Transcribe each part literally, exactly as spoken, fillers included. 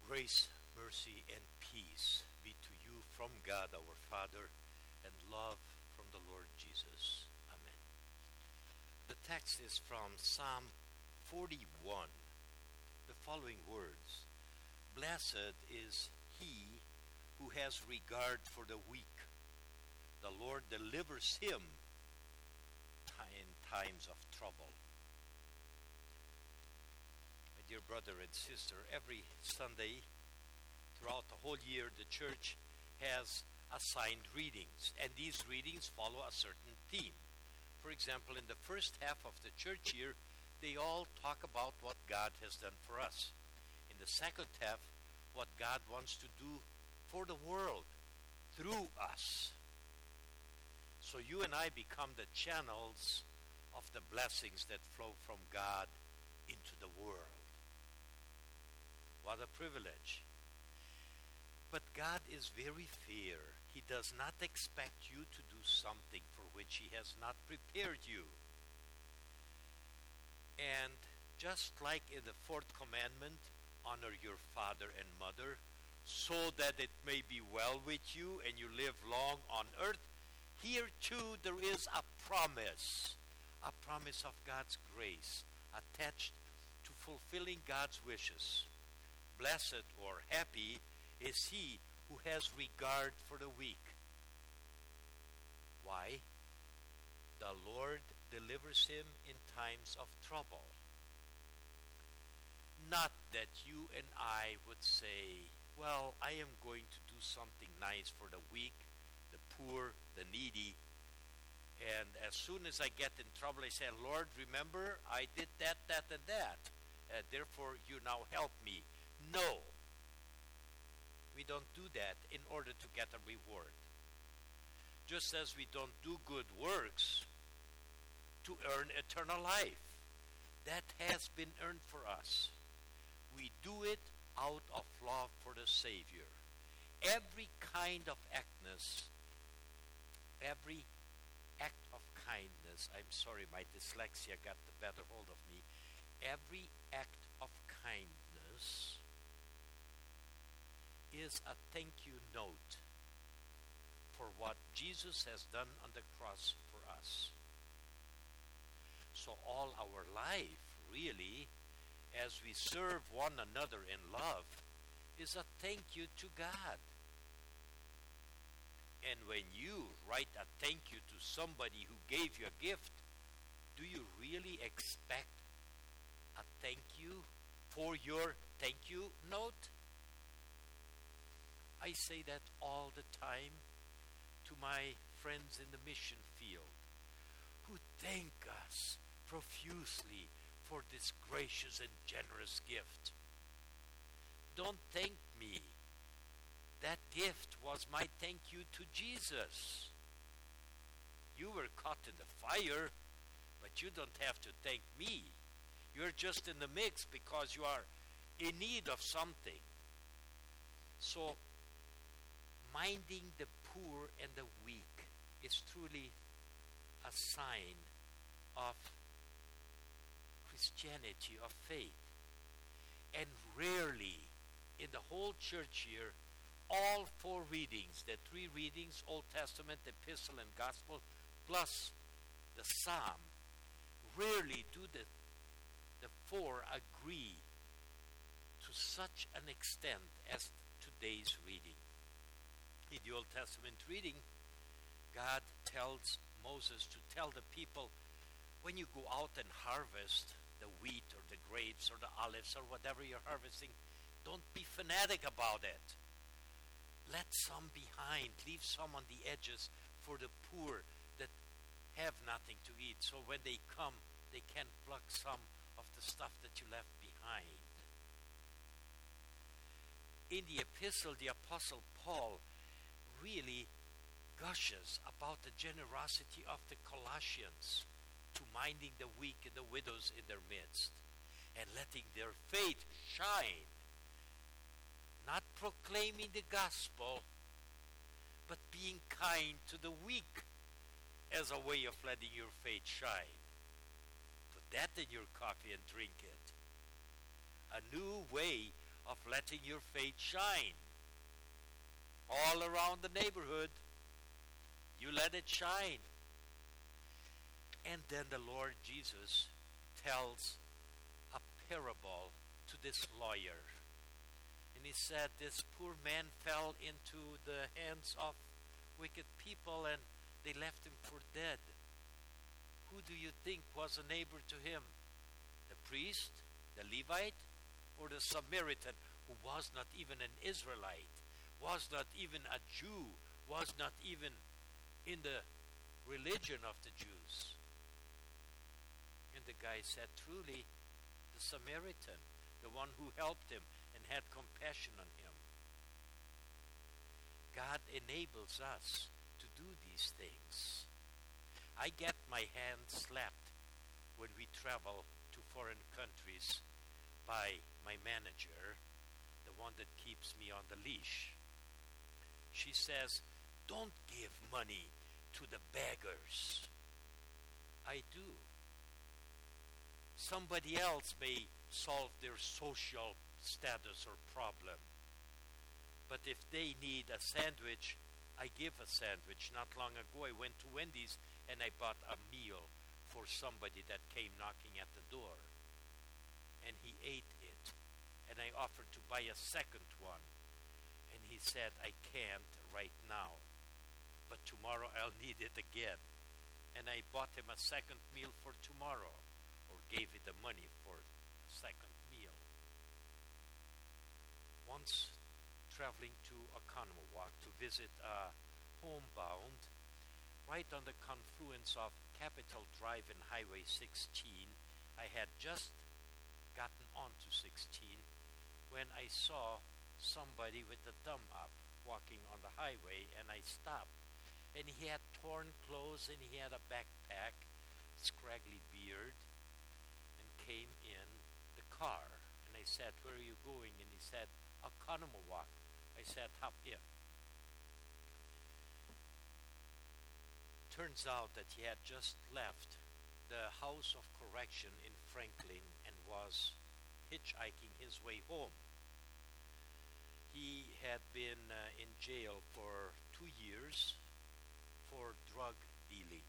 Grace, mercy, and peace be to you from God our Father and love from the Lord Jesus. Amen. The text is from Psalm forty-one. The following words: Blessed is he who has regard for the weak. The Lord delivers him in times of trouble. My dear brother and sister, every Sunday throughout the whole year, the church has assigned readings, and these readings follow a certain theme. For example, in the first half of the church year, they all talk about what God has done for us. In the second half, what God wants to do for the world through us. So you and I become the channels of the blessings that flow from God into the world. What a privilege. But God is very fair. He does not expect you to do something for which He has not prepared you. And just like in the fourth commandment, honor your father and mother, so that it may be well with you and you live long on earth, here too there is a promise, a promise of God's grace attached to fulfilling God's wishes. Blessed or happy is he who has regard for the weak. Why? The Lord delivers him in times of trouble. Not that you and I would say, well, I am going to do something nice for the weak, the poor, the needy, and as soon as I get in trouble, I say, Lord, remember, I did that, that, and that. Uh, therefore, you now help me. No. We don't do that in order to get a reward. Just as we don't do good works to earn eternal life. That has been earned for us. We do it out of love for the Savior. Every kind of actness, every act of kindness, I'm sorry, my dyslexia got the better hold of me. Every act of kindness is a thank you note for what Jesus has done on the cross for us. So all our life, really, as we serve one another in love, is a thank you to God. And when you write a thank you to somebody who gave you a gift, do you really expect a thank you for your thank you note? I say that all the time to my friends in the mission field who thank us profusely for this gracious and generous gift. Don't thank me. That gift was my thank you to Jesus. You were caught in the fire, but you don't have to thank me. You're just in the mix because you are in need of something. So, minding the poor and the weak is truly a sign of Christianity, of faith. And rarely in the whole church year, all four readings, the three readings, Old Testament, Epistle, and Gospel, plus the Psalm, rarely do the, the four agree to such an extent as today's reading. In the Old Testament reading, God tells Moses to tell the people, when you go out and harvest the wheat or the grapes or the olives or whatever you're harvesting, don't be fanatic about it. Let some behind, leave some on the edges for the poor that have nothing to eat. So when they come, they can pluck some of the stuff that you left behind. In the epistle, the Apostle Paul really gushes about the generosity of the Colossians to minding the weak and the widows in their midst and letting their faith shine. Not proclaiming the gospel, but being kind to the weak as a way of letting your faith shine. Put that in your coffee and drink it. A new way of letting your faith shine all around the neighborhood. You let it shine. And then the Lord Jesus tells a parable to this lawyer. And he said, this poor man fell into the hands of wicked people and they left him for dead. Who do you think was a neighbor to him? The priest, the Levite, or the Samaritan, who was not even an Israelite, was not even a Jew, was not even in the religion of the Jews? And the guy said, truly, the Samaritan, the one who helped him and had compassion on him. God enables us to do these things. I get my hand slapped when we travel to foreign countries by my manager, the one that keeps me on the leash. She says, don't give money to the beggars. I do. Somebody else may solve their social status or problem. But if they need a sandwich, I give a sandwich. Not long ago, I went to Wendy's and I bought a meal for somebody that came knocking at the door. And he ate it. And I offered to buy a second one. And he said, I can't right now. But tomorrow I'll need it again. And I bought him a second meal for tomorrow. Or gave him the money for a second meal. Once traveling to Oconomowoc to visit a homebound, right on the confluence of Capitol Drive and Highway sixteen, I had just gotten onto sixteen when I saw somebody with a thumb up walking on the highway, and I stopped. And he had torn clothes and he had a backpack, scraggly beard, and came in the car. And I said, where are you going? And he said, Oconomowoc. I said, hop in. Turns out that he had just left the House of Correction in Franklin and was hitchhiking his way home. He had been uh, in jail for two years for drug dealing.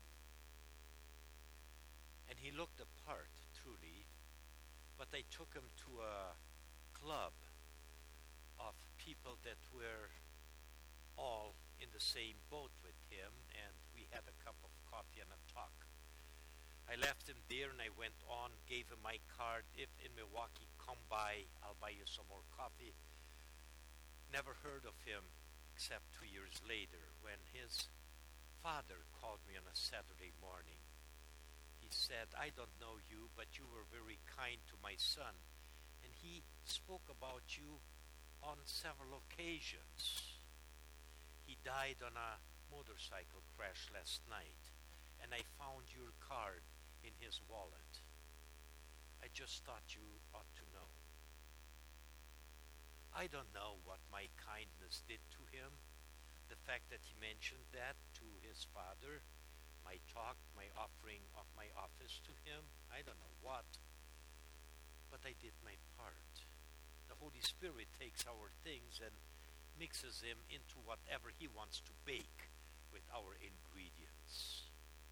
And he looked the part, truly, but I took him to a club of people that were all in the same boat with him, and we had a cup of coffee and a talk. I left him there and I went on, gave him my card. If in Milwaukee, come by, I'll buy you some more coffee. Never heard of him except two years later when his father called me on a Saturday morning. He said, I don't know you, but you were very kind to my son. And he spoke about you on several occasions. He died on a motorcycle crash last night, and I found your card in his wallet. I just thought you ought to know. I don't know what my kindness did to him. The fact that he mentioned that to his father, my talk, my offering of my office to him, I don't know what, but I did my part. The Holy Spirit takes our things and mixes them into whatever he wants to bake with our ingredients.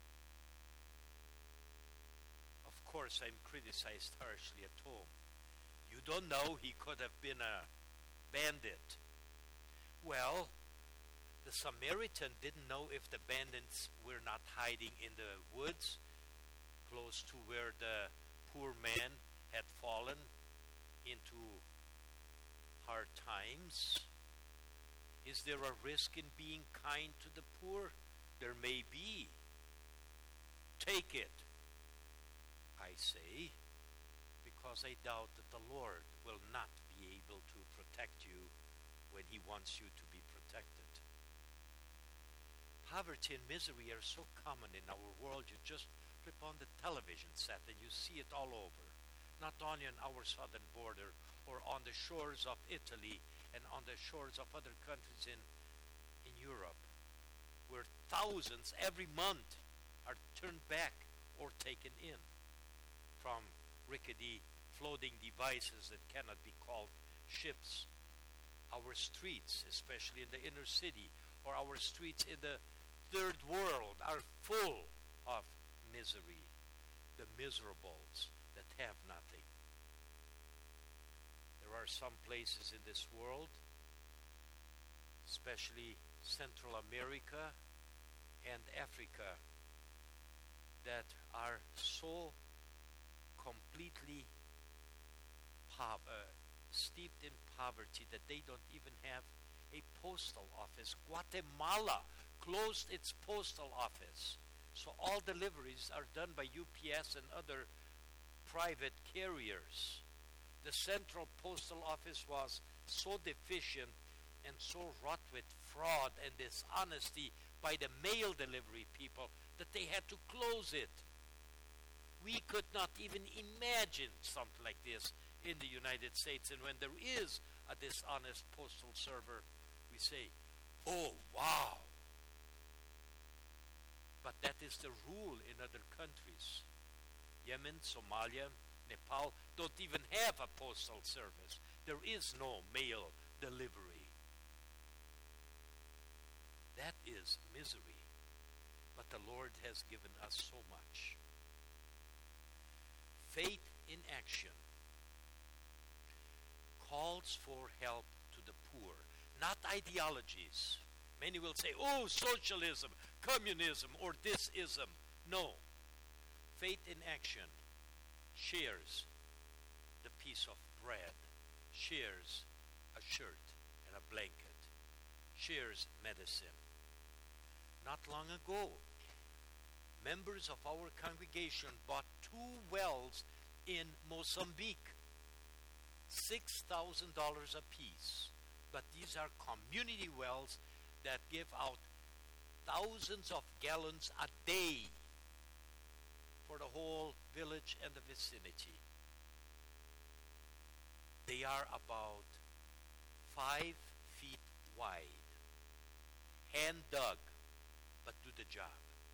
Of course, I'm criticized harshly at home. You don't know, he could have been a bandit. Well, the Samaritan didn't know if the bandits were not hiding in the woods close to where the poor man had fallen into hard times. Is there a risk in being kind to the poor? There may be. Take it, I say, because I doubt that the Lord will not be able to protect you when he wants you to be protected. Poverty and misery are so common in our world. You just flip on the television set and you see it all over. Not only on our southern border or on the shores of Italy and on the shores of other countries in, in Europe, where thousands every month are turned back or taken in from rickety floating devices that cannot be called ships. Our streets, especially in the inner city, or our streets in the third world, are full of misery. The miserables that have nothing. There are some places in this world, especially Central America and Africa, that are so completely po- uh, steeped in poverty that they don't even have a postal office. Guatemala closed its postal office. So all deliveries are done by U P S and other private carriers. The Central Postal Office was so deficient and so wrought with fraud and dishonesty by the mail delivery people that they had to close it. We could not even imagine something like this in the United States. And when there is a dishonest postal server, we say, oh, wow. But that is the rule in other countries. Yemen, Somalia, Nepal don't even have a postal service. There is no mail delivery. That is misery. But the Lord has given us so much. Faith in action calls for help to the poor, not ideologies. Many will say, oh, socialism, communism, or this-ism. No. Faith in action shares the piece of bread, shares a shirt and a blanket, shares medicine. Not long ago, members of our congregation bought two wells in Mozambique, six thousand dollars apiece. But these are community wells that give out thousands of gallons a day for the whole village and the vicinity. They are about five feet wide, hand dug, but do the job.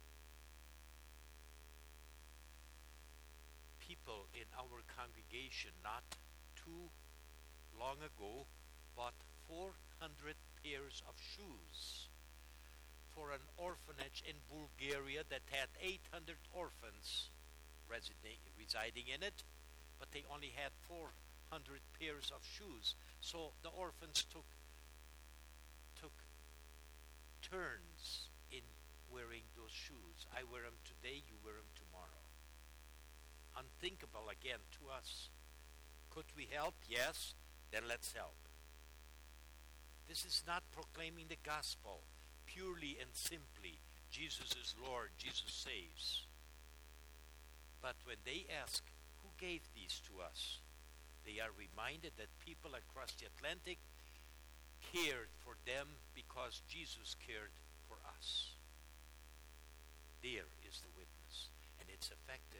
People in our congregation not too long ago bought four hundred pairs of shoes for an orphanage in Bulgaria that had eight hundred orphans residing, residing in it, but they only had four hundred pairs of shoes. So the orphans took took turns in wearing those shoes. I wear them today, you wear them tomorrow. Unthinkable again to us. Could we help? Yes. Then let's help. This is not proclaiming the gospel purely and simply. Jesus is Lord, Jesus saves. But when they ask, who gave these to us? They are reminded that people across the Atlantic cared for them because Jesus cared for us. There is the witness, and it's effective.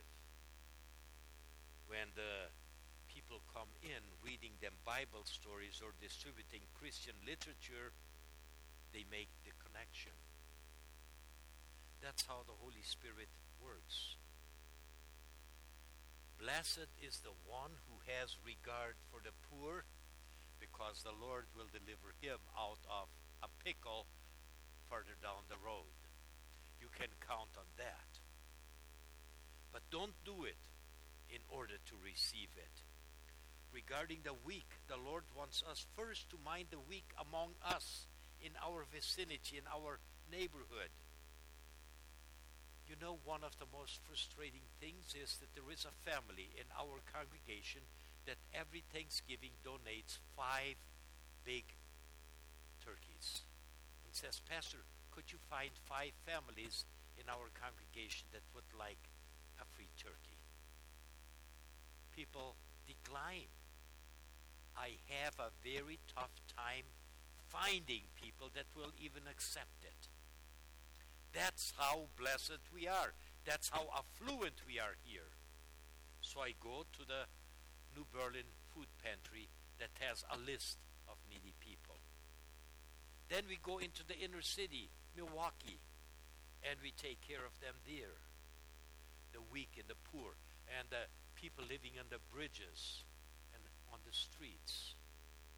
When the people come in reading them Bible stories or distributing Christian literature, they make the connection. That's how the Holy Spirit works. Blessed is the one who has regard for the poor, because the Lord will deliver him out of a pickle further down the road. You can count on that. But don't do it in order to receive it. Regarding the weak, the Lord wants us first to mind the weak among us, in our vicinity, in our neighborhood. You know, one of the most frustrating things is that there is a family in our congregation that every Thanksgiving donates five big turkeys. And says, Pastor, could you find five families in our congregation that would like a free turkey? People decline. I have a very tough time finding people that will even accept it. That's how blessed we are. That's how affluent we are here. So I go to the New Berlin Food Pantry that has a list of needy people. Then we go into the inner city, Milwaukee, and we take care of them there. The weak and the poor, and the people living on the bridges and on the streets.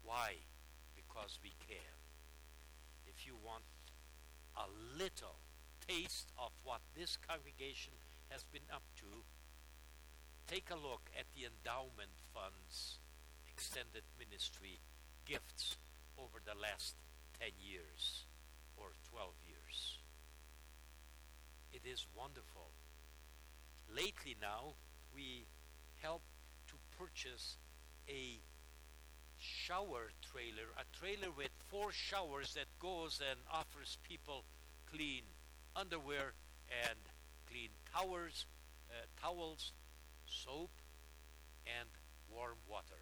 Why? Because we care. If you want a little taste of what this congregation has been up to, take a look at the endowment funds extended ministry gifts over the last ten years or twelve years. It is wonderful. Lately now, we helped to purchase a shower trailer, a trailer with four showers that goes and offers people clean underwear and clean towels, uh, towels, soap, and warm water.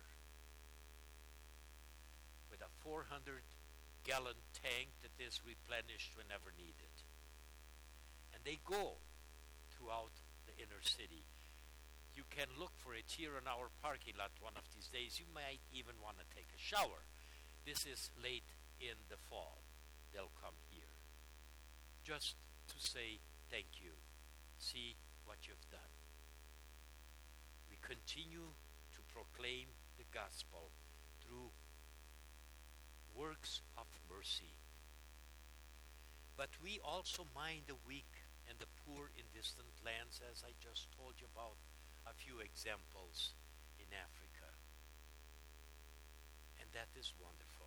With a four hundred gallon tank that is replenished whenever needed. And they go throughout the inner city. You can look for it here in our parking lot one of these days. You might even want to take a shower. This is late in the fall. They'll come here. Just to say thank you. See what you've done. We continue to proclaim the gospel through works of mercy. But we also mind the weak and the poor in distant lands, as I just told you about a few examples in Africa. And that is wonderful.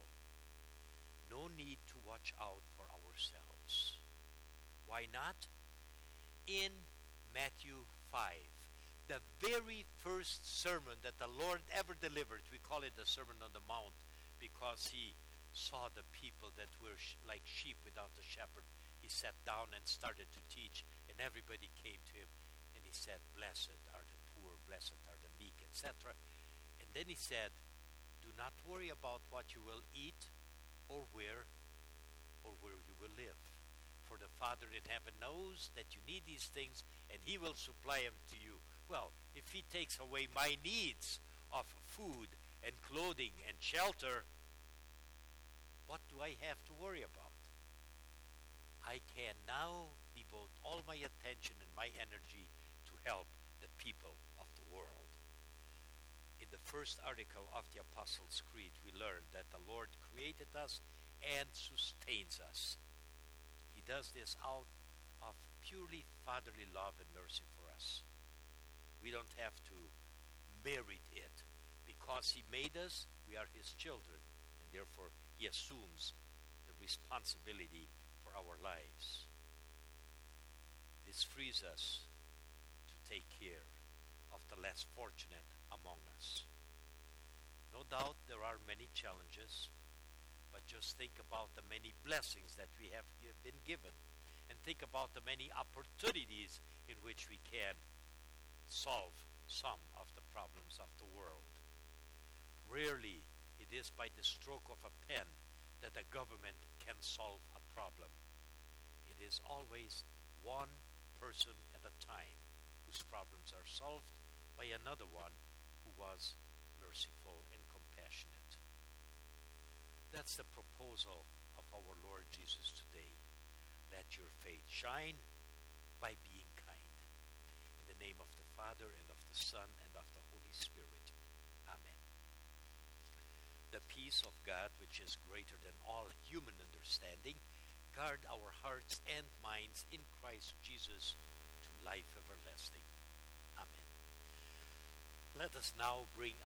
No need to watch out for ourselves. Why not? In Matthew five, the very first sermon that the Lord ever delivered, we call it the Sermon on the Mount because he saw the people that were sh- like sheep without a shepherd. He sat down and started to teach, and everybody came to him, and he said, "Blessed are the poor, blessed are the meek," et cetera. And then he said, "Do not worry about what you will eat or where or where you will live. For the Father in heaven knows that you need these things, and he will supply them to you." Well, if he takes away my needs of food and clothing and shelter, what do I have to worry about? I can now devote all my attention and my energy to help the people of the world. In the first article of the Apostles' Creed, we learned that the Lord created us and sustains us. He does this out of purely fatherly love and mercy for us. We don't have to merit it. Because he made us, we are his children, and therefore he assumes the responsibility for our lives. This frees us to take care of the less fortunate among us. No doubt there are many challenges, but just think about the many blessings that we have been given, and think about the many opportunities in which we can solve some of the problems of the world. Rarely it is by the stroke of a pen that a government can solve a problem. It is always one person at a time whose problems are solved by another one who was merciful and compassionate. That's the proposal of our Lord Jesus today. Let your faith shine by being kind. In the name of the Father, and of the Son, and of the Holy Spirit. Amen. The peace of God, which is greater than all human understanding, guard our hearts and minds in Christ Jesus to life everlasting. Amen. Let us now bring